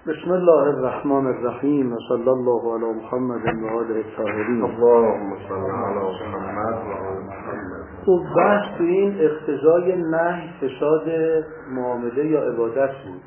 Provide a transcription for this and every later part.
بسم الله الرحمن الرحیم و صلی الله علی محمد و آله الطاهرین. اللهم صل علی محمد و آل محمد. خب بحث تو این اقتضای نهی فساد معامله یا عبادت بود.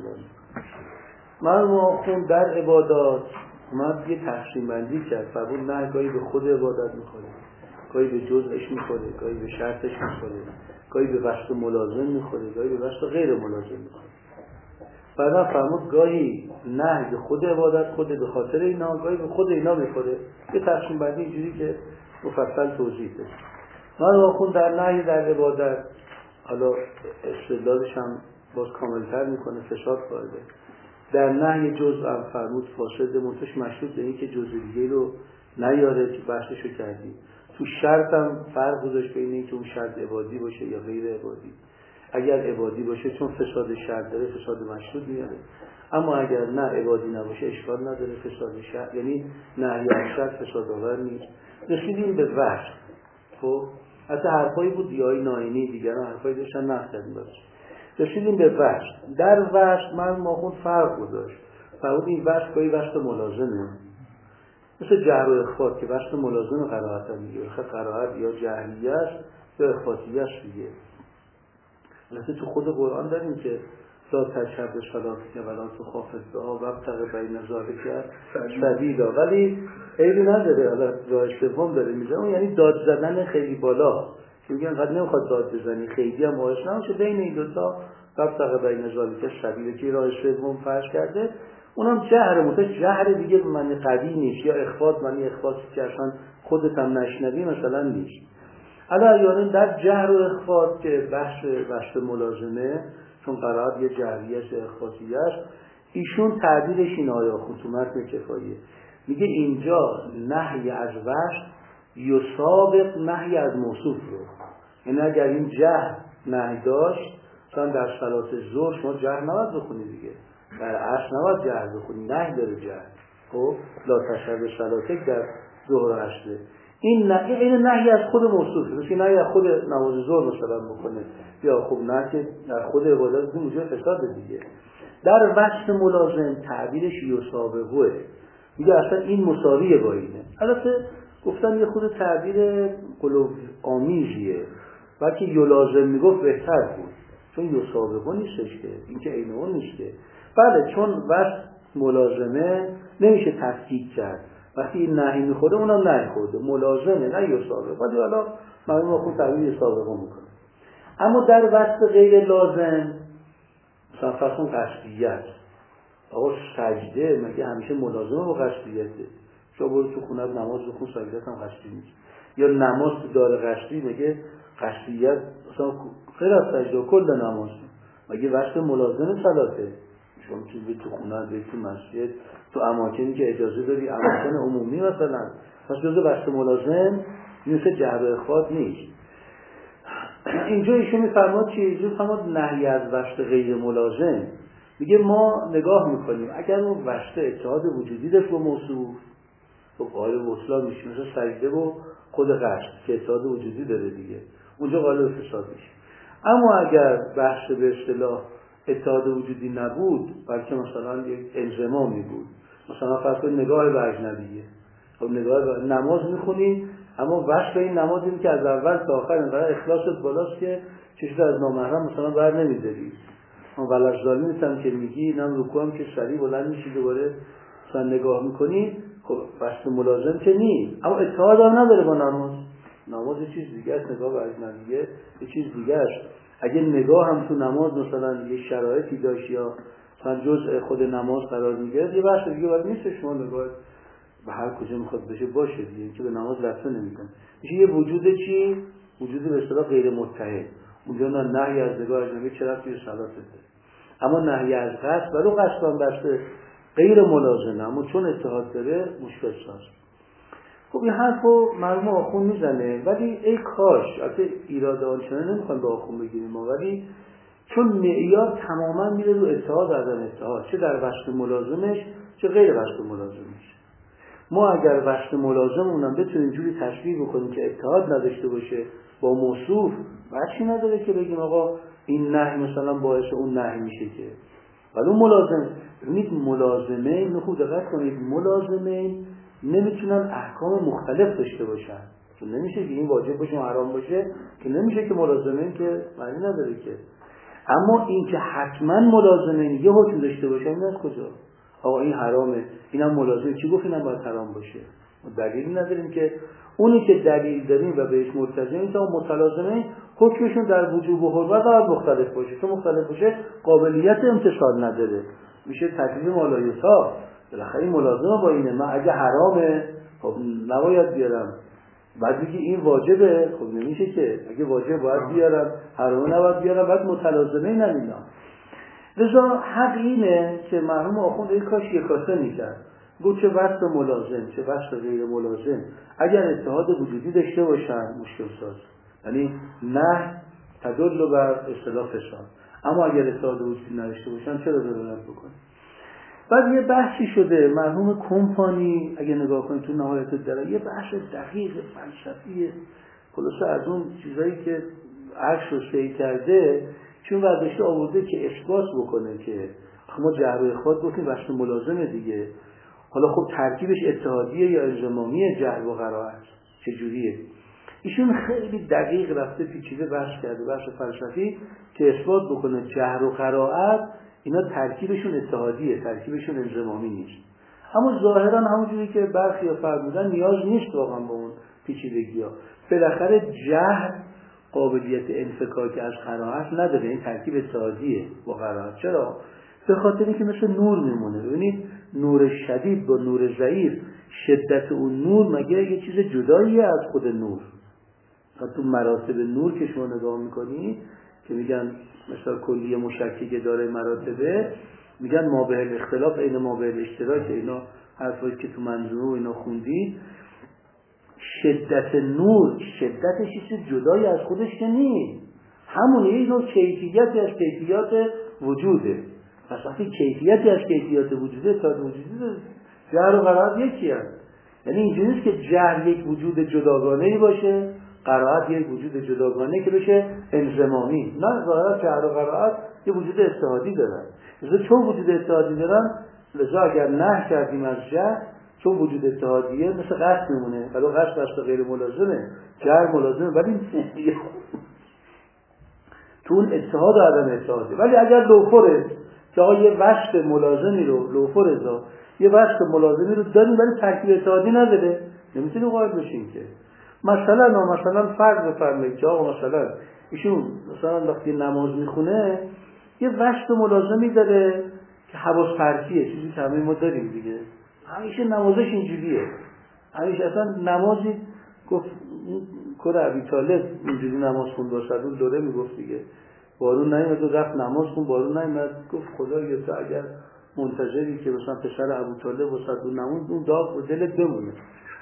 من آخوند در عبادات اومد یه تقسیم بندی کرد. فرمود نه گاهی به خود عبادت میخوره، گاهی به جزءش میخوره، گاهی به شرطش میخوره، گاهی به وصف ملازم میخوره، گاهی به وصف غیر ملازم میخوره. بعدا فرمود گاهی نه به خود عبادت خود به خاطر اینا، گاهی به خود اینا میخوره. یه تقسیم بندی اینجوری که مفصل توضیح بده. من آخوند در نهی در عبادت، حالا استدلالش هم باز کاملتر میکنه، فساد وارده. در نهی جزء هم فرمود فاسد، منتش مشروط به این که جزء دیگه رو نیاره که بحثشو کردیم. تو شرط هم فرق گذاشت بین این که اون شرط عبادی باشه یا غیر عبادی. اگر عبادی باشه چون فساد شرط داره فساد مشروط میاره، اما اگر نه عبادی نباشه اشکال نداره فساد شرط، یعنی نهی از شرط فساد آور نیست. رسیدیم به وصف. خب حتی حرفایی بود یای ناینی دیگران حرفایی داشتن نقد کردیم باشه. رسیدیم به وصف. در وصف من ماخون فرق گذاشت. فرمود این وصف گاهی وصف ملازمه، مثل جهر و اخفات که وصف ملازم قرائت هم میگه. قرائت یا جهریه است یا اخفاتیه است دیگه. مثل تو خود قرآن داریم که لا تشهد صلاتک ولا تخافت بها وابتغ بین ذلک سبیلا، ولی عیبی نداره. حالا راه سوم داره میگه اون یعنی داد زدن خیلی بالا که میگن قد نمیخواد داد بزنی، خیلی هم باعث نمیشه بین این دو تا وابتغ بین ذلک سبیلا که راه سوم فرض کرده. اونم جهر، متأ جهر دیگه به معنی قوی نیست، یا اخفات معنی اخفاتی که اصلا خودت هم نشنوی مثلا نیست. حالا یعنی در جهر و اخفات که بحث ملازمه، چون قرائت یه جهریه است اخفاتیه است، ایشون تعبیرش این آیا خصومت کفاییه. میگه اینجا نهی از وصف یسابق نهی از موصوف رو، یعنی اگر این جهر نهی داشت، مثلا در صلات ظهر شما جهر نباید بخونی دیگه، در عصر نباید جهر بخونی، نهی داره جهر. خب لا تشهد صلاتک در ظهر و عصر، این نهی از خود موصوفه، مثل نهی از خود نماز ظهر مثلا بکنه، یا خب نه که در خود عبادت این موجب فساد دیگه. در وصف ملازم تعبیرش یسابقه، میگه اصلا این مساویه با اینه. البته گفتم یه خود تعبیر قلوب آمیزیه، بلکه یلازم میگفت بهتر بود، چون یسابقه نیستش که این که عین اون نیست که. بله چون وصف ملازمه نمیشه تفکیک کرد، وقتی این نهی میخوره اونم نهی خورده، ملازمه نه یسابقه، ولی حالا معلومه خود تعبیر یسابقه میکنه. اما در وصف غیر لازم مثلا فرضون قصدیت، آقا سجده مگه همیشه ملازمه با قصدیته؟ شما برو تو خونه نماز بخون سجدت هم قصدی نیست، یا نماز تو دار قصدی مگه قصدیت مثلا غیر از سجده کل نماز مگه وصف ملازمه صلاته؟ شما تو خونه به تو مسجد تو اماکنی که اجازه داری، اماکن عمومی مثلا، پس جزء وصف ملازم مثل جهر و اخفات نیست. اینجا ایشون میفرماد چی؟ ایشون میفرماد نهی از وصف غیر ملازم. میگه ما نگاه میکنیم اگر اون وصف اتحاد وجودی داشت با موصوف، خب قائل وصلا میشه، مثل سجده و خود قصد که اتحاد وجودی داره دیگه، اونجا قائل فساد میشه. اما اگر بحث به اصطلاح اتحاد وجودی نبود، بلکه مثلا یک انضمامی بود، مثلا فرض کنید نگاه به اجنبیه، خب نگاه به نماز میخونی، اما وصف این نماز این که از اول تا آخر انقدر اخلاصت بالاست که چشمت از نامحرم مثلا بر نمیداری، اما ولجلالی نیستم که میگی، اینم رکوع هم که سریع بلند میشی دوباره مثلا نگاه میکنی، خب وصف ملازم که نیست، اما اتحاد هم نداره با نماز. نماز یه چیز دیگه است، نگاه به اجنبیه یه چیز دیگه است. اگه نگاه هم تو نماز مثلا یه شرایطی داشت یا مثلا جزء خود نماز قرار میگیره، یه بحث دیگه ولی نیست شما نگاه به هر کجا میخواد بشه باشه دیگه، که به نماز لطفه نمیکنه. میشه یه وجود چی؟ وجود به اصطلاح غیر متحد. اونجا نه نهی از نگاه اجنبی چرا توی صلات ده، اما نهی از قصد، ولو قصد هم بسته غیر ملازمه، اما چون اتحاد داره مشکل ساز. خب این حرفو مرحوم آخون میزنه، ولی ای کاش، البته ایراد آنچنان نمیخوام به آخون بگیریم ما، ولی چون معیار تماما میره رو اتحاد و عدم اتحاد، چه در وصف ملازمش چه غیر وصف ملازمش. ما اگر وصف ملازمونم بتونیم جوری تشبیه بکنیم که اتحاد نداشته باشه با موصوف، بچی نداره که بگیم آقا این نهی مثلا باعث اون نهی میشه که، ولی اون ملازم ببینید ملازمه نخود دقت کنید، ملازمه نمیتونن احکام مختلف داشته باشن، چون نمیشه که این واجب باشه و حرام باشه، که نمیشه که ملازمه که معنی نداره که. اما این که حتما ملازمه یه حکم داشته باشه، این از کجا؟ آقا این حرامه، اینم ملازمه، چی گفت اینم باید حرام باشه؟ دلیلی نداریم که. اونی که دلیل داریم و بهش ملتزمیم تا متلازمه حکمشون در وجوب و حرمت باید مختلف باشه، چون مختلف باشه قابلیت امتثال نداره، میشه تکلیف مالایوتا. بالاخره این ملازمه با اینه، من اگه حرامه خب نباید بیارم، بعد بگی این واجبه، خب نمیشه که، اگه واجب باید بیارم، حرامه نباید بیارم، بعد متلازمه نمینا. لذا حق اینه که مرحوم آخوند یک کاش یک کاسه میکرد، گفت چه وصف ملازم چه وصف غیر ملازم اگر اتحاد وجودی داشته باشن مشکل ساز، یعنی نه تدل بر اصطلاح فساد، اما اگر اتحاد وجودی نداشته باشن چرا ضرورت بکنه. بعد یه بحثی شده مرحوم کمپانی اگه نگاه کنید تو نهایت الدرجه، یه بحث دقیق فلسفی خلاصه از اون چیزایی که عرش رو سعی کرده، چون برداشته آورده که اثبات بکنه که ما جهر و اخفات گفتیم وصف ملازمه دیگه، حالا خب ترکیبش اتحادیه یا الزامیه جهر و قرائت چجوریه. ایشون خیلی دقیق رفته پیچیده بحث کرده، بحث فلسفی که اثبات بکنه جهر و قرائت اینا ترکیبشون اتحادیه، ترکیبشون الزامی نیست. اما ظاهرا همونجوری که برخی فرمودن نیاز نیست واقعا با اون پیچیدگی‌ها. بالاخره جهر قابلیت انفکاک از قرائت نداره، این ترکیب اتحادیه با قرائت. چرا؟ به خاطر اینکه مثل نور میمونه. ببینید نور شدید با نور ضعیف، شدت اون نور مگه یه چیز جداییه از خود نور؟ تو مراتب نور که شما نگاه میکنی که میگن مثلا کلیه مشککی که داره مراتبه، میگن ما به اختلاف این ما به اشتراک، اینا حرفایی که تو منظومه اینا خوندید. شدت نور شدتش چیز جدایی از خودش که نیست، همونه یه نوع کیفیتی از کیفیات وجوده. پس وقتی کیفیتی از کیفیات وجوده تا وجوده جهر و قرائت یکی هست. یعنی اینجوری نیست که جهر یک وجود جداگانه‌ای باشه، قرائت یک وجود جداگانه که بشه انضمامی. نه، ظاهرا جهر و قرائت یه وجود اتحادی دارن. لذا چون وجود اتحادی دارن، لذا اگر نه کردیم از جهر، چون وجود اتحادیه مثل قصد میمونه، ولی قصد غیر ملازمه، جهر ملازمه، ولی تو اون اتحاد و عدم اتحاده. ولی اگر لوفره که آقا یه وصف ملازمی رو لوفره یه وصف ملازمی رو داریم ولی ترکیب اتحادی نداره، نمیتونی قائل بشین که. مثلا فرض بفرمایید که آقا مثلا ایشون مثلا وقتی نماز میخونه یه وصف ملازمی داره که حواس پرتیه، چیزی که همه ما داریم دیگه، همیشه نمازش اینجوریه، همیشه اصلا نمازی گفت کره ابی طالب اینجوری نماز خوند با صدون دوره میگفت دیگه، بارون نیامد و رفت نماز خوند، بارون نیامد گفت خدایا تو اگر منتظری که مثلا پسر ابو طالب و صدون نماز اون داغ و دلت بمونه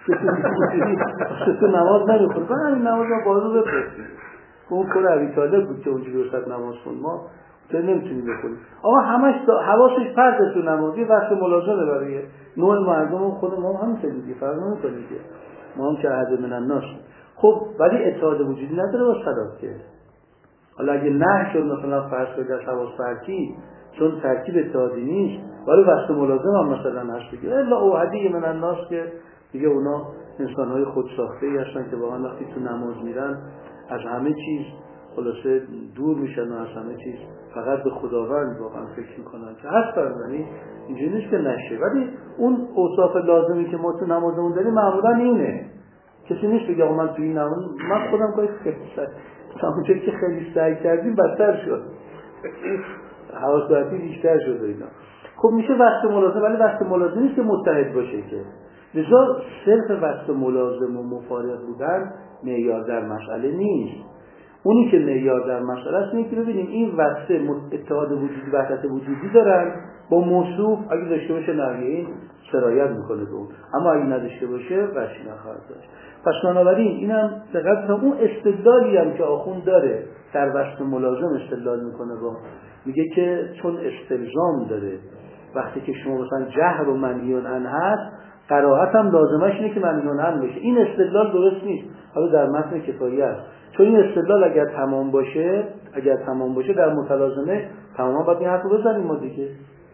تو نماز نمیخوری، من این نماز ما بارون بپرسیم اون کره ابی طالب بود که اونجوری وسط نماز خوند، ما تو نمیتونی بخونی. آقا همش حواسش پرته تو نمازی، وقت ملازمه برای نوع مردم، خود ما هم همینطوری فرق نمی‌کنه که ما هم که احد من الناس. خب ولی اتحاد وجودی نداره با صلات که. حالا اگه نه شد مثلا فرض کنید از حواس پرتی، چون ترکیب اتحادی نیست، ولی وقت ملازم هم مثلا هست دیگه، الا اوحدی من الناس که دیگه اونا انسان‌های خودساخته‌ای هستن که واقعا وقتی تو نماز میرن از همه چیز خلاصه دور میشن و از همه چیز فقط به خداوند واقعا فکر میکنن که هستن. یعنی اینجوری نیست که نشه، ولی اون اوصاف لازمی که ما تو نمازمون داریم معمولا اینه. کسی نیست بگه آقا من تو این نماز، من خودم کاری خیلی همونجوری که خیلی سعی کردیم بدتر شد، حواس‌پرتی بیشتر شد اینا. خب میشه وقت ملازم، ولی وقت ملازم نیست که متحد باشه که. لذا صرف وقت ملازم و مفارق بودن معیار در مسئله نیست. اونی که معیار در مسئله است اینه که ببینیم این وصف اتحاد وجودی وحدت وجودی دارن با موصوف، اگه داشته باشه نحوه این سرایت میکنه به اون، اما اگه نداشته باشه وجهی نخواهد داشت. پس بنابراین اینم دقیقاً اون استدلالی هم که آخوند داره در وصف ملازم استدلال میکنه با، میگه که چون استلزام داره وقتی که شما مثلا جهر و منهی عنه هست، قرائت هم لازمش اینه که منهی عنه بشه. این استدلال درست نیست، حالا در متن کفایه است، چون این استدلال اگر تمام باشه در متلازمه تماما باید این حرف رو بزنیم ما دیگه.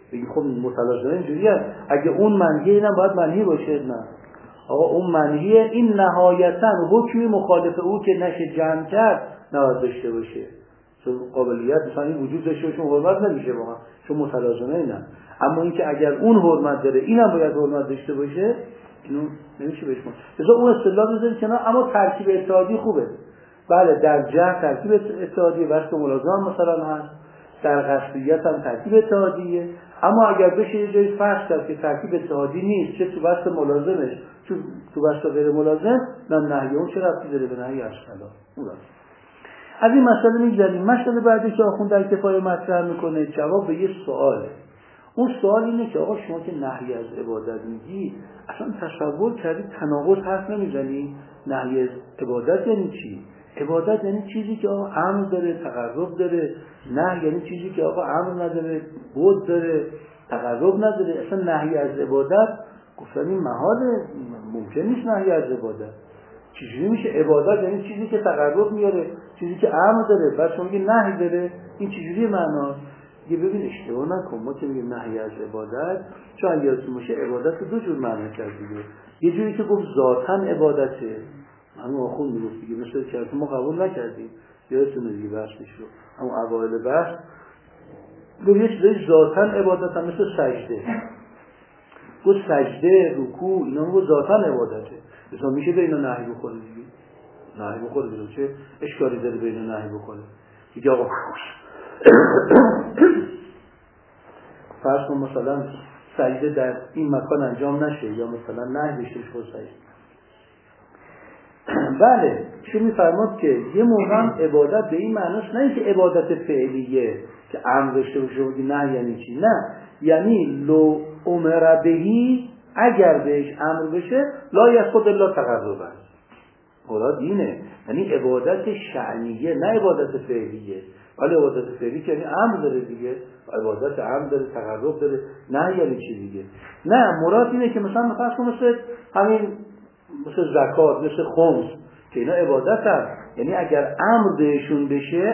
بگیم خب متلازمه اینجوری هست، اگه اون منهیه اینم باید منهی باشه. نه آقا اون منهیه، این نهایتا حکمی مخالف او که نشه جمع کرد نباید داشته باشه، چون قابلیت مثلا این وجود داشته باشه حرمت نمیشه واقعا، چون متلازمه نه. اما اینکه اگر اون حرمت داره اینم باید حرمت داشته باشه، اینو نمیشه بهش مثلا اون اصطلاح بذارید کنار. اما ترکیب اتحادی خوبه. بله در جهر ترکیب اتحادی واسط ملازم مثلا هست، در قصدیت هم ترکیب اتحادیه. اما اگر بشه یه جایی فرض کرد که ترکیب اتحادی نیست، چه تو واسط ملازمش تو واسط غیر ملازم، نه نهی اون چه ربطی داره به نهی اصلا. از این مسئله میگذاریم. مسئله بعدی که آخوند در کفایه مطرح میکنه جواب به یه سواله. اون سوال اینه که آقا شما که نهی از عبادت میگی، اصلا تصور کردی تناقض حرف نمیزنی؟ نهی از عبادت یعنی چی؟ عبادت یعنی چیزی که آقا امر داره، تقرب داره. نهی یعنی چیزی که آقا امر نداره، بود داره، تقرب نداره. اصلا نهی از عبادت گفتن این محاله، ممکن نیست نهی از عبادت. چجوری میشه عبادت؟ یعنی چیزی که تقرب میاره، چیزی که امر داره، بعد شما میگی نهی داره. این چجوری معناست؟ یه ببین اشتباه نکن، ما که میگیم نهی از عبادت، چون یادتون باشه عبادت دو جور معنی کرد دیگه. یه جوری که گفت ذاتاً عبادته، همون آخوند میگفت دیگه، مثل که ما قبول نکردیم، یادتونه دیگه بحثش رو، اما اوایل بحث گفت یه چیزایی ذاتاً عبادت هم، مثل سجده. گفت سجده، رکوع، اینا گفت ذاتاً عبادته. مثلا میشه به اینا نهی بخوره دیگه؟ نهی بخوره دیگه، چه اشکالی داره به اینا نهی بخوره؟ دیگه آقا فرض کن مثلا سجده در این مکان انجام نشه، یا مثلا نهی بشه خود سجده. بله چون میفرماد که یه موقع عبادت به این معناست، نه اینکه عبادت فعلیه که امر داشته باشه و نه یعنی چی، نه یعنی لو امر بهی، اگر بهش امر بشه لا یسقط الا تقربا. مراد اینه، یعنی عبادت شأنیه نه عبادت فعلیه. ولی عبادت فعلی که یعنی امر داره دیگه، عبادت امر داره، تقرب داره، نه یعنی چی دیگه. نه مراد اینه که مثلا فرض کن مثل همین، مثل زکات، مثل خمس که اینا عبادت هست، یعنی اگر امر بهشون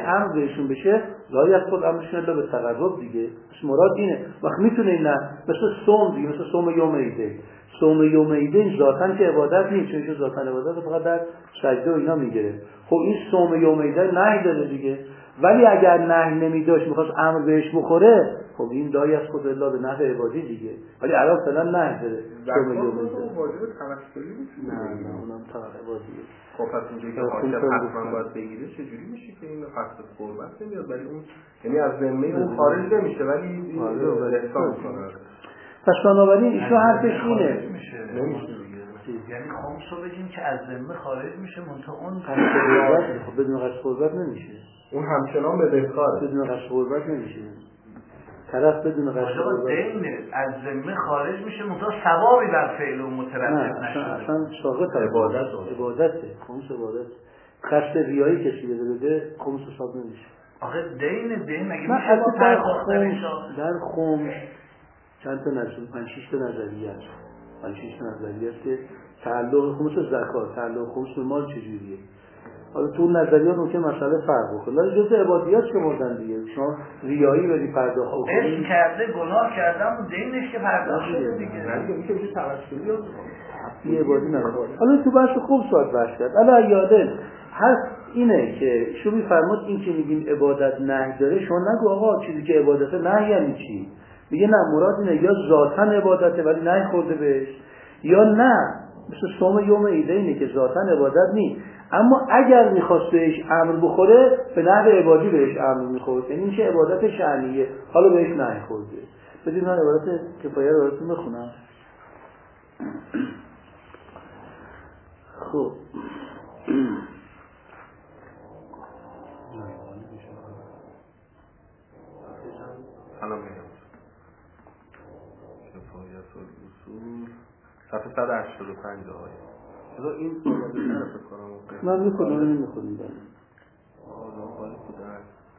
بشه لا یسقط امرشون الا به تقرب دیگه. پس مراد اینه. وقت میتونه این نه مثل صوم دیگه، مثل صوم یوم عیده. صوم یوم عیده ذاتاً که عبادت نیست، چون ذاتاً عبادت فقط در سجده و اینا میگیره. خب این صوم یوم عیده نهی داره دیگه. ولی اگر نهی نمیداشت میخواست امر بهش بخوره، خب این دایی از خود الله به نفع عبادی دیگه. ولی الان فعلا نهی داره. صوم یوم عیده واجب توسلی نیست. نه اونم تا عبادیه. خب پس اینجایی که حاکم حتما باید بگیره چجوری میشه که این قصد قربت نمیاد؟ ولی اون یعنی از ذمه اون خارج نمیشه، ولی احسان میکنه. پس بنابراین ایشون حرفش اینه نمیشه دیگه. یعنی خمس رو بگیم که از ذمه خارج میشه، منتها اون خب بدون قصد قربت نمیشه. اون همچنان بدهکاره. بدون قصد قربت نمیشه. طرف بدون قصد قربت دین از ذمه خارج میشه، منتها ثوابی بر فعل و مترتب نشده. اصلا ساقط عبادته. خمس عبادت. قصد ریایی کسی بده خمس حساب نمیشه. آخه دین مگه میشه با در خمس چند تا نظریه، 5-6 تا نظریه است. 5-6 تا نظریه است که تعلق خمس زکات، تعلق خمس به مال چجوریه. حالا تو نظریات ممکن مسئله فرق بکنه، ولی جزء عبادیات که مردن دیگه. شما ریایی بدی پرداخت کنی، اسم کرده، گناه کرده، اما دینش که پرداخت شده دیگه. نه میشه توسلی یا یه عبادی نداره. حالا تو بحث خوب سوال بحث کرد. حالا یاده هست اینه که شما میفرماد این که میگیم عبادت نهی داره، شما نگو آقا چیزی که عبادت نهی یعنی چی؟ میگه نه مراد اینه یا ذاتاً عبادته ولی نهی خورده بهش، یا نه مثل صوم یوم عیده اینه که ذاتاً عبادت نیست، اما اگر میخواست بهش امر بخوره به نحو عبادی بهش امر میخورد، یعنی این که عبادت شأنیه حالا بهش نهی خورده. بدید من عبادت کفایه رو براتون بخونم. خب سلام میگم کفایت الاصول صفحه 185 آقای چرا این صحبت نرفت کنم من میخونم آقا خالی بودن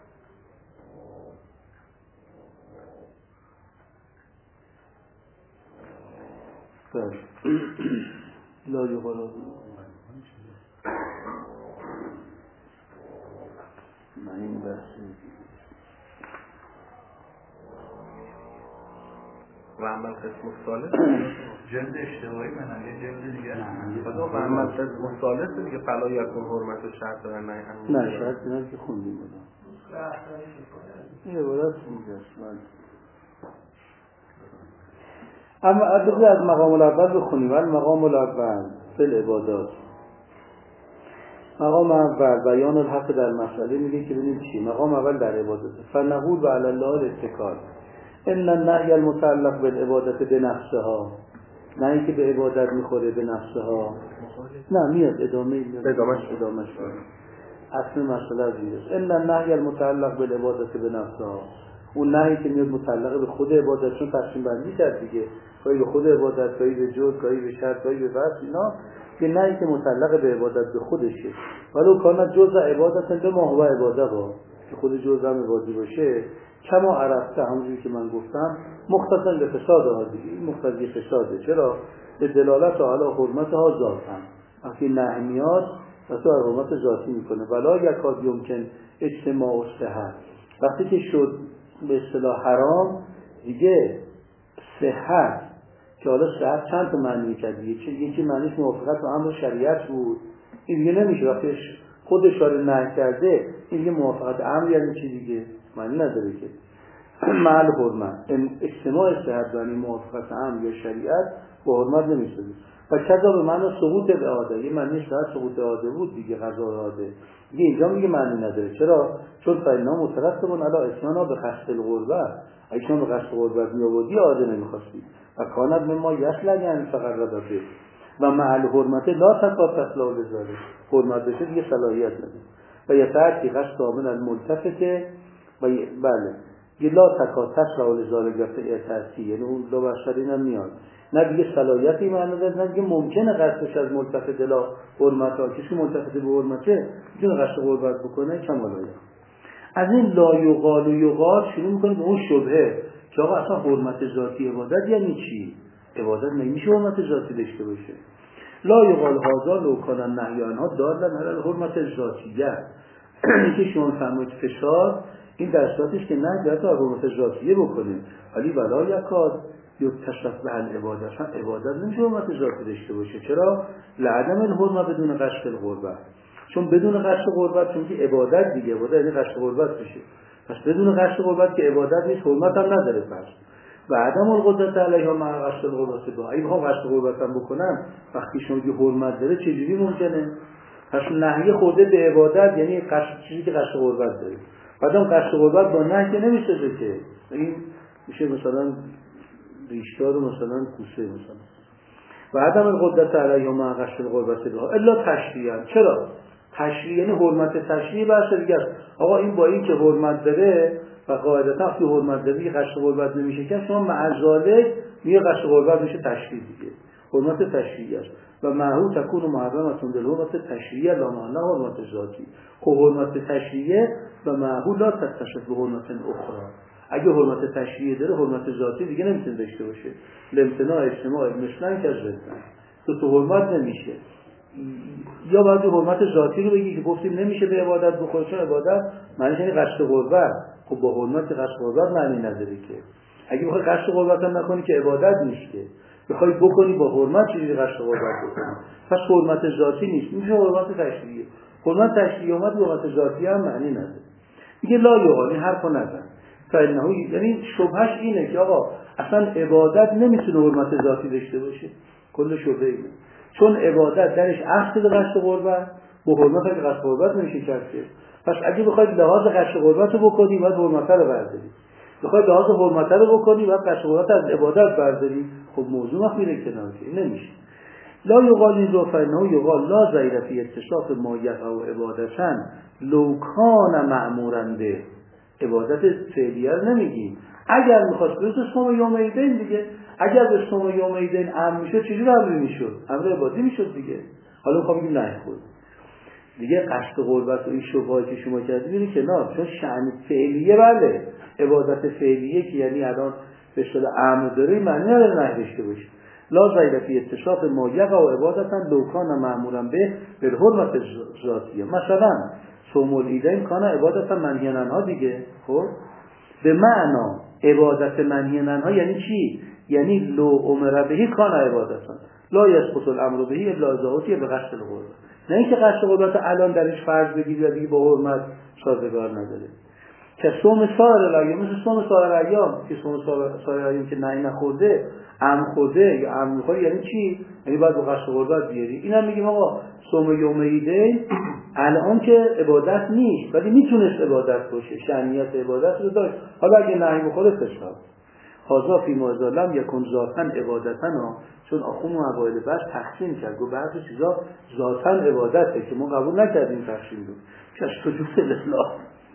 لا یقالا من این بحثی عمل قسم الثالث جلد اشتباهی منم یه جلد دیگه خدا و عمل قسم الثالث دیگه فلا یکون حرمت و شرط و نه شرط نه که خوندیم بودم این عبارت اینجاست. اما از مقام الاول بخونیم. مقام الاول فی العبادات، مقام اول بیان الحق در مسئله میگه که ببینید چی. مقام اول در عبادت فنقول و علی الله الاتکال ان النهی المتعلق بالعبادت بنفسها، نه که به عبادت میخوره به نفسها، نه میاد ادامهش اصل مسئله از اینه. ان النهی المتعلق بالعبادت بنفسها، اون نهی که میاد متعلق به خود عبادت، چون تقسیم بندی کرد دیگه، گاهی به خود عبادت، گاهی به جز، گاهی به شرط، گاهی به فرض، اینا که نهی که متعلق به عبادت به خودشه. ولو کان جزء عبادت به ما هو عباده با، که خود جزء هم عبادی باشه، کما عرفته، همونجوری که من گفتم، مختصاً به فساد ها دیگه، این مقتضی فساده. چرا؟ به دلالت علی حرمتها ذاتاً، وقتی نهی میاد تو حرمت ذاتی میکنه. ولا یکاد یمکن اجتماع صحت، وقتی که شد به اصطلاح حرام دیگه صحت، که حالا صحت چند تا معنی کرد، یکی معنیش موافقت با امر شریعت بود، این دیگه نمیشه. وقتی خود اشاره نهی کرده این دیگه موافقت امر یعنی چی دیگه معنی نداره که. محل حرمت اجتماع صحت یعنی موافقت امر یا شریعت با حرمت نمیشه. و کذا به معنی سقوط اعاده، یه معنی شاید سقوط اعاده بود دیگه، قضا اعاده دیگه اینجا میگه معنی نداره. چرا؟ چون فاینا مترتبون علی اتیانا به قصد القربه، اگه شما به قصد قربت میآوردی اعاده نمیخواستی. و کانت ما یسلگ یعنی فقرب به و مع الحرمت لا تکاد تصلح لذالک، حرمت بشه دیگه صلاحیت نداره. و یتعد که قصد کامل الملتفته و بله لا تکاد تصلح لذالک و اعتراضی، یعنی اون دو بشری نمیاد، نه دیگه صلاحیتی معنی داره، نه دیگه ممکنه قصدش از ملتفت لا حرمت ها، کسی ملتفت به حرمته میتونه قصد قربت بکنه کمالایی. از این لا یقال و یقال شروع میکنه به اون شبهه که آقا اصلا حرمت ذاتی عبادت یعنی چی؟ عبادت نمیشه حرمت ذاتی داشته باشه. لا یقال هذا لو کان النهی عنها دالن علی الحرمت الذاتیه، که شما فرمایید فساد این در صورتیه که نه باید حرمت ذاتیه بکنه، ولی ولا یکاد یتصف به العبادت، اصلا عبادت نمیشه حرمت ذاتی داشته باشه. چرا؟ لعدم الحرمت بدون قصد القربت، چون بدون قصد قربت، چون که عبادت دیگه عبادت یعنی قصد قربت بشه، پس بدون قصد قربت که عبادت نیست حرمت هم نداره. پس و عدم القدرت علیها مع قصد القربت با، اگه بخوام قصد قربت هم بکنم وقتی شما که حرمت داره چجوری ممکنه؟ پس نهی خورده به عبادت یعنی قصد چیزی که قصد قربت داره، بعدم قصد قربت با نهی که نمیشه که این میشه مثلا ریشتار مثلا کوسه مثلا. و عدم القدرت علیها مع قصد القربت با الا تشریعا. چرا؟ تشریع یعنی حرمت تشریع بحث دیگه است. آقا این با این که حرمت داره و قاعدتا وقتی حرمت داره که قصد قربت نمیشه که شما معذالک میگه قصد قربت میشه تشریع دیگه، حرمت تشریعی است. و معهو تکون محرمتون به حرمت تشریعی لا معنی حرمت ذاتی. خب حرمت تشریعی و معهو لا تتصف به حرمت اخرى، اگه حرمت تشریعی داره حرمت ذاتی دیگه نمیتونه داشته باشه. لامتناع اجتماع مثلا که از تو حرمت نمیشه. یا باید حرمت ذاتی رو بگی که گفتیم نمیشه به عبادت بخوره، چون عبادت معنیش یعنی قصد قربت. خب با حرمت قصد قربت معنی نداره که. اگه بخوای قصد قربت هم نکنی که عبادت نیست، که بخوای بکنی با حرمت چیزی قصد قربت بکنی، پس حرمت ذاتی نیست، میشه حرمت تشریعی. حرمت تشریعی اومد حرمت ذاتی هم معنی نداره. میگه لا یقال، این حرفو نزن. فانه یعنی شبهش اینه که آقا اصلا عبادت نمیتونه حرمت ذاتی داشته باشه. کل شبهه اینه، چون عبادت درش اصل قصد قربت، با حرمت که قصد قربت نمیشه کرد. پس اگه بخواید لحاظ قصد قربت رو بکنی باید حرمت رو برداری، بخواید لحاظ حرمت رو بکنی باید قصد قربت از عبادت برداری. خب موضوع وقت میره کنار که نمیشه. لا یقال این رو فینه یقال لا زیر فی اتصاف ما یقع عبادتن لو کان مأمورا به، عبادت فعلیه رو نمیگیم. اگر میخواست به صوم یوم عیدین دیگه، اگر به صوم یوم عیدین امر میشد چجوری امر میشد؟ امر عبادی میشد دیگه. حالا میخوام بگیم نه خود دیگه قصد قربت و این شبههایی که شما کردید میره کنار، چون شأن فعلیه بله، عبادت فعلیه که یعنی الان به اصطلاح امر داره معنی نداره نه داشته باشه. لا زیر فی اتصاف ما یقع و عبادتا لو کان مأمورا به بالحرمت ذاتیه. مثلا صوم العیدین کان عبادتا منهی عنها دیگه. خب به معنا عبادت منهی عنها یعنی چی؟ یعنی لو امر بهی کان عبادتان لا یسقط الامر بهی الا اذا اتي بقصد القربت. نه اینکه قصد قربت الان درش فرض بگیری و دیگه با حرمت سازگار نداره. که صوم سایر الایام مثل صوم سایر الایام که صوم سایر الایام که نه نخورده ام خورده یا ام میخوره یعنی چی؟ یعنی باید با قصد قربت بیاری. اینا میگیم آقا صوم یوم عیدین الان که عبادت نیست ولی میتونست عبادت باشه، شأنیت عبادت رو داشت، حالا اگه نهی بخوره فساد. هازا فی مازالم یکون ذاتن عبادتن چون آخون و اوایل بس تقسیم کرد و بعضی چیزا ذاتن عبادته که ما قبول نکردیم تقسیم رو که سجود لله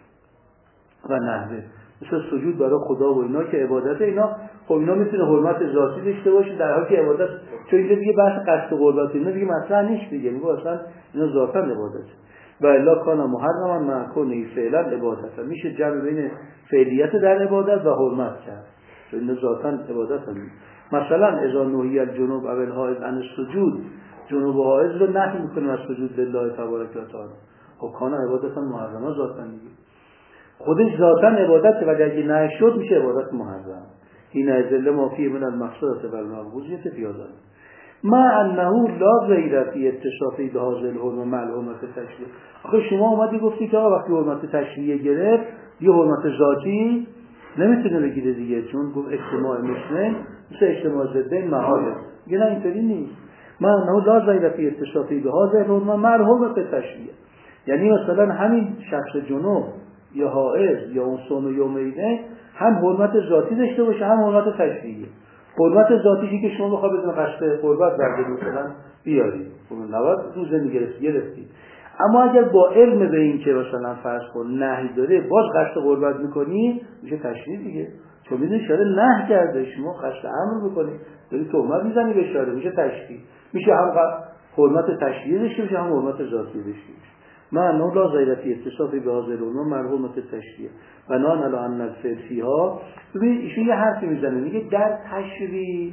و نحوه مثل سجود برای خدا و اینا که عبادت اینا خب اینا میتونه حرمت ذاتی داشته باشه در حالی که عبادت چون اینجا دیگه بحث قصد قربت اینا دیگه مطرح نیست دیگه میگه اصلا اینا ذاتن عبادت و الا کان محرما معکون فعلا عبادت میشه جمع بین فعلیت در عبادت و حرمت کرد چون اینا ذاتن عبادت هم مثلا اذا نهی الجنوب او الحائض عن السجود جنوب و حائض رو نهی میکنه از سجود لله تبارک و تعالی خب کان عبادت محرما ذاتن دیگه خودش ذاتن عبادت ولی اگه نه شد میشه عبادت محرم. این ازل ما فی من المقصودات و المقبوضیت پیادان ما انه لا غیر فی اتصافی به هذه الحرمه مع حرمت تشریع. آخه شما اومدی گفتی که وقتی حرمت تشریع گرفت یه حرمت ذاتی نمیتونه بگیره دیگه چون گفت اجتماع مثل اجتماع ضدین محاله دیگه. نه اینطوری نیست. ما انه لا غیر فی اتصافی به هذه الحرمه مع حرمت تشریع. یعنی مثلا همین شخص جنوب یا حائض یا اون صوم یوم عیدین هم حرمت ذاتی داشته باشه هم حرمت تشریعی. حرمت ذاتیشی که شما بخواد بدون قصد قربت برده مثلا بیاری اون 90 روزه گرفتی اما اگر با علم به این که مثلا فرض کن نهی داره باز قصد قربت میکنی میشه تشریع دیگه چون میدونی شاره نهی کرده شما قصد امر میکنی داری تهمت میزنی به شاره میشه تشریع میشه هم حرمت تشریعی داشته باشه هم حرمت ذاتی داشته باشه. معنی لا غیرتی اتصافی به حاضر علوم مرحومت تشریع بنان علی ان الفعل فیها. ببین ایشون یه حرفی میزنه میگه در تشریع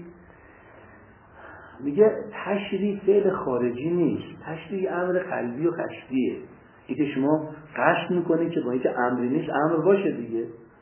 میگه تشریع فعل خارجی نیست، تشریع امر قلبی و قصدیه. این که شما قصد میکنید که با اینکه امری نیست امر باشه دیگه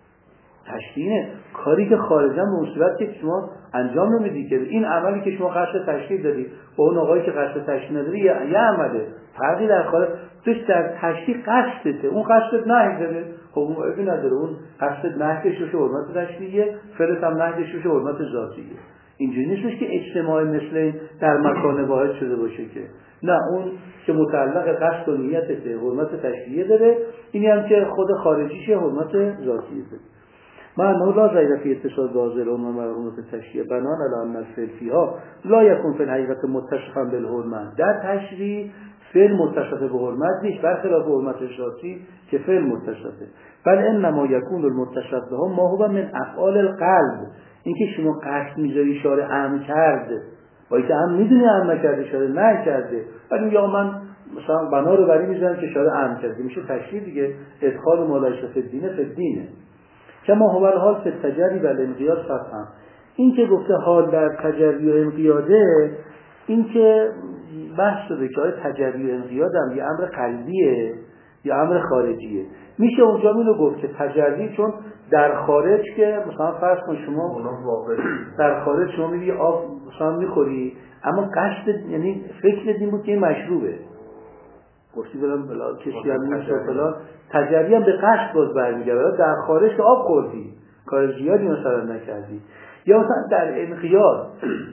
تشریعه کاری که خارجا به صورت که شما انجام نمیدید که این عملی که شما قصد تشریع دارید با اون آقایی که قصد تشریع نداری یه عمله فرقی در خارج توش در تشریع قصدته اون قصدت نهی داره خب اون عیبی نداره اون قصدت نهیش بشه حرمت تشریعیه فعلت هم نهیش بشه حرمت ذاتیه. اینجوری نیستش که اجتماع مثل در مکان واحد شده باشه که نه اون که متعلق قصد و نیتته حرمت تشریعیه داره اینی هم که خود خارجیشه حرمت ذاتیه داره. معنی لا غیر فی اتصال بازل و مرحومت تشریع بنان علی ان الفعل فیها لا یکون فی الحقیقت متصفا بالحرمت. در تشریع فعل متصف به حرمت نیست برخلاف حرمت ذاتی که فعل متصفه بل انما یکون المتصف بها ما هو من افعال القلب. اینکه شما قصد میذاری شارع امر کرده با اینکه هم میدونی امر نکرده شارع نه کرده ولی یا من مثلا بنا رو بری میذارم که شارع امر کرده میشه تشریع دیگه ادخال ما ليس فی الدین فی الدین کما هو الحال فی التجری و الانقیاد فهم. این که گفته حال در تجری و انقیاده این که بحث شده که آیا تجری و انقیاد هم یه امر قلبیه یا امر خارجیه. میشه اونجا اینو گفت که تجری چون در خارج که مثلا فرض کن شما در خارج شما میری آب مثلا میخوری اما قصد یعنی فکر این بود که این مشروبه گفتی برم بلا کشی هم نیست و فلان تجری هم به قصد باز برمیگرده در خارج که آب خوردی کار زیادی مثلا نکردی. یا مثلا در انقیاد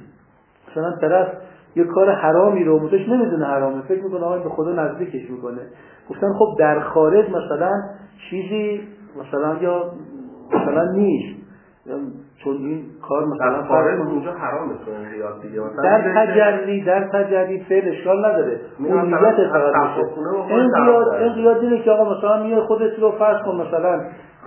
مثلا طرف یه کار حرامی رو متش نمیدونه حرامه فکر میکنه آقای به خدا نزدیکش میکنه گفتن خب در خارج مثلا چیزی مثلا یا مثلا نیست چون این کار مثلا خارج اونجا حرامه تو انقیاد دیگه در تجری فعل اشکال نداره اون نیت فقط میشه انقیاد اینه که آقا مثلا میای خودت رو فرض کن مثلا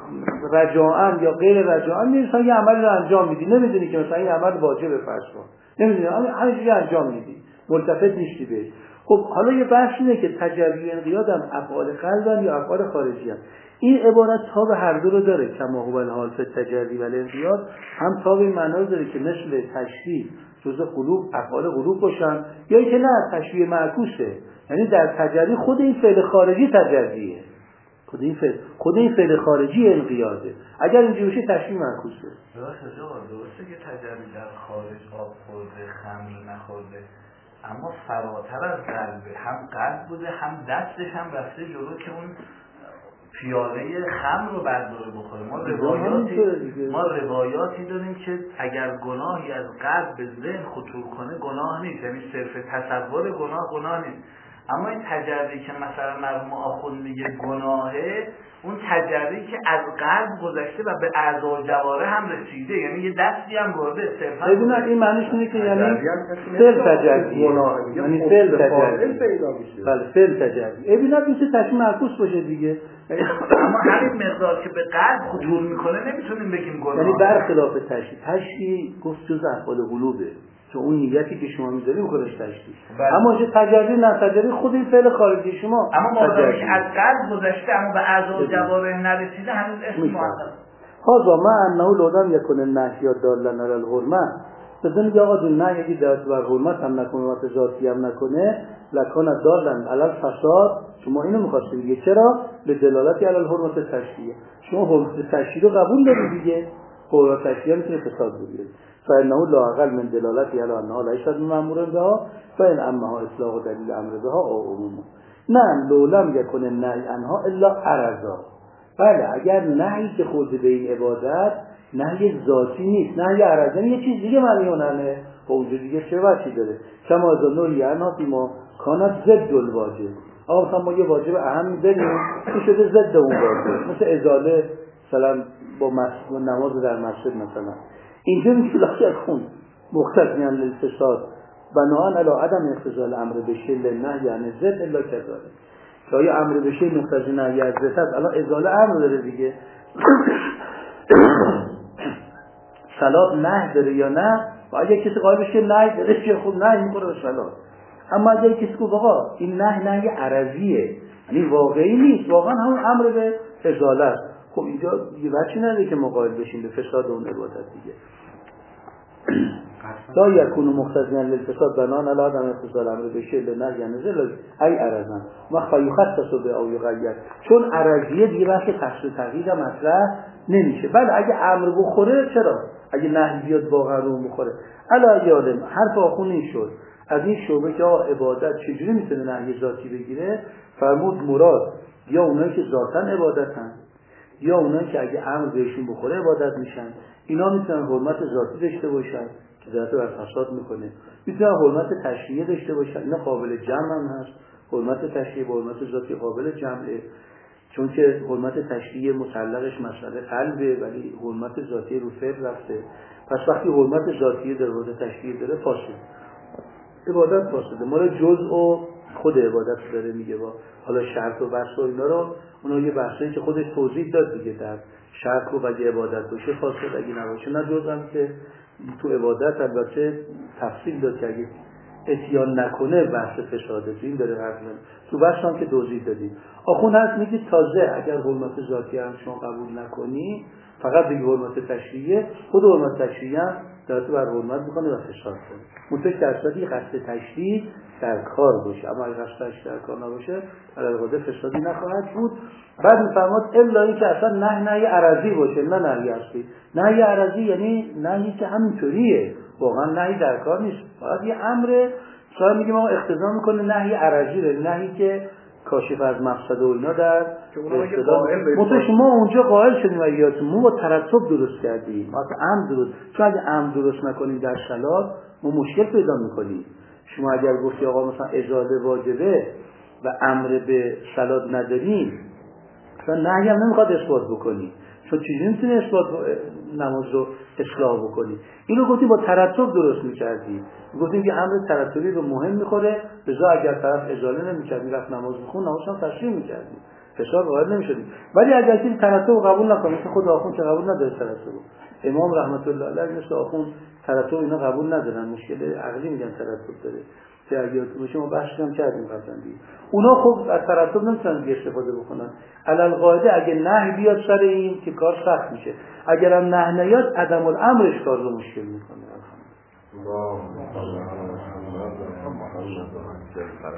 رجاعاً یا غیر رجاعاً مثلا یه عمل رو انجام میدی نمیدونی که مثلا این عمل واجبه فرض کن نمیدونی همینجوری انجام میدی ملتفت نیستی بهش. خب حالا یه بحث اینه که تجری انقیاد هم افعال قلبن یا افعال خارجی هم. این عبارت تاب هر دو رو داره کما هو الحال فی التجری و الانقیاد هم تاب این معنا داره که مثل تشریع جزء قلوب افعال قلوب باشن یا اینکه نه تشریع معکوسه یعنی در تجری خود این فعل خارجی تجریه خود این فعل خارجی انقیاده. اگر اینجوری بشه تشریع معکوسه. درسته که تجلی در خارج آب خورده، خمر نخورده، اما فراتر از قلبه، هم قلب بوده هم دستش هم رفته جلو که اون پیاله خمر رو برداره بخوره. ما روایاتی داریم که اگر گناهی از قلب به ذهن خطور کنه گناه نیست، یعنی صرف تصور گناه نیست. اما این تجربی که مثلا مرحوم آخوند میگه گناهه، اون تجربی که از قلب گذشته و به اعضا و جوارح هم رسیده، یعنی یه دستی هم برده صرفا. ببینید این معنیش اینه که یعنی فعل تجربی، یعنی فعل تجربی. بله فعل تجربی. ببینید میشه تشریع معکوس باشه دیگه. اما همین مقدار که به قلب خطور میکنه نمیتونیم بگیم گناه. یعنی برخلاف تشریع گفت جز افعال قلوبه، که اون نیتی که شما میذارید خودش تشریع. اما چه تجربی نه تجربی خود این فعل خارجی شما. اما مادامی که از قلب گذشته اما به اعضا و جوارح نرسیده هنوز اسم معقل. هذا ما انه لو لم يكن النهي دالا على الحرمه. بدون که آقا جون نه یکی دست بر حرمت هم نکنه و ذاتی هم نکنه، لکان دالا علی الفساد. شما اینو می‌خواستید دیگه. چرا؟ به دلالتی علی الحرمت تشریعیه. شما حرمت تشریع رو قبول دارید دیگه. حرمت تشریعیه میتونه فساد بگیره. فإنه لا أقل من دلالتی علی انها ليست مأمورا بها فإن أمها إطلاق دلیل امر بها أو عموم. نه لو لم يكن النهي عنها الا عرضا. بله اگر نهی که خود به این عبادت نهی ذاتی نیست، نهی عرضی یه چیز دیگه معنیونه، اونجا دیگه چه وجهی داره؟ کما از نوری اناتی ما کانت ضد الواجب. آقا ما یه واجب اهم داریم که شده ضد اون واجب، مثل ازاله مثلا با نماز در مسجد مثلا. اینجا میشه لاشه خون مختص میان للفساد بناهن علی عدم اختزال امر بشه لنهی یعنی ضد الا کذالک. که آیا امر بشه مقتضی نهی از ذات است؟ الان ازاله امر داره دیگه. صلات نهی داره یا نه؟ و اگه کسی قائل بشه نهی داره که خب نهی میکنه به صلات. اما اگه کسی که آقا این نهی عرضیه، یعنی واقعی نیست، واقعا همون امر به ازاله است، خب اینجا یه وجهی نداره که مقایل بشین به فساد اون عبادت دیگه. لا یکون مقتضیا للفساد بنان علی عدم اتصال امر بشه لنهی یعنی ذل ای عرضن و خیختص به او یغیر. چون عرضیه دیگه بحث تفسیر تغییر مطرح نمیشه. بله اگه امر بخوره چرا؟ اگه نهی بیاد واقعا رو بخوره. الا یادم حرف آخونی شد از این شعبه که عبادت چجوری میتونه نهی ذاتی بگیره. فرمود مراد یا اونایی که ذاتاً عبادتن یا اونایی که اگه امر بهشون بخوره عبادت میشن. اینا میتونن حرمت ذاتی داشته باشن که ذات بر فساد میکنه، میتونن حرمت تشریعی داشته باشن، اینا قابل جمع هم هست. حرمت تشریعی با حرمت ذاتی قابل جمعه، چون که حرمت تشریعی متعلقش مسئله قلبه ولی حرمت ذاتی رو فعل رفته. پس وقتی حرمت ذاتی در حرمت تشریعی داره فاسد، عبادت فاسده. مال جزء و خود عبادت داره میگه با حالا شرط و بحث و اینا رو، اونا یه بحثایی که خودش توضیح داد دیگه در شرط و اگه عبادت باشه فاسد، اگه نباشه نه. جزء هم که تو عبادت البته تفصیل داد که اگه اتیان نکنه بحث فساده، این داره حرف میزنه. تو بحث هم که توضیح دادیم. آخون هست میگه تازه اگر حرمت ذاتی هم شما قبول نکنی فقط بگی حرمت تشریعیه، خود حرمت تشریعی هم در تو بر حرمت میکنه و فساد کنه. منطقه درصدی قصد تشریع در کار باشه، اما اگر قصد تشریع در کار نباشه البته فسادی نخواهد بود. بعد میفرماد الا این که اصلا نهی عرضی باشه نه نهی اصلی. نهی عرضی یعنی نهی که همینطوریه، واقعا نهی در کار نیست، فقط یه امر شاید میگیم ما اقتضا میکنه. نهی عرضی ره، نهی که کاشف از مقصد و اینا در مطلق ما اونجا قائل شدیم و یادتون ما با ترتب درست کردیم، ما امر درست، چون اگه امر درست نکنیم در صلات ما مشکل پیدا میکنیم. شما اگر گفتی آقا مثلا ازاله واجبه و امر به صلات نداریم، مثلا نهی هم نمیخواد اثبات بکنی، چون چیزی نمیتونه اثبات نماز رو اصلاح بکنی. اینو گفتیم با ترتب درست میکردیم، گفتیم که امر ترتبی رو مهم میخوره، لذا اگر طرف ازاله نمیکرد میرفت نماز بخون، نماز هم تصحیح میکردیم، فساد وارد نمیشدیم. ولی اگر کسی ترتب قبول نکنه، مثل خود آخوند که قبول نداره ترتب، امام رحمت الله علیه مثل آخوند ترتب اینا قبول ندارن، مشکل عقلی میگن ترتب داره. که اگه تو ما بحث هم کردیم قبلا دیگه، اونا خب از ترتب نمیتونن دیگه استفاده بکنن. علل قاعده اگه نهی بیاد سر این که کار سخت میشه، اگر هم نهی نیاد عدم الامرش کار رو مشکل میکنه.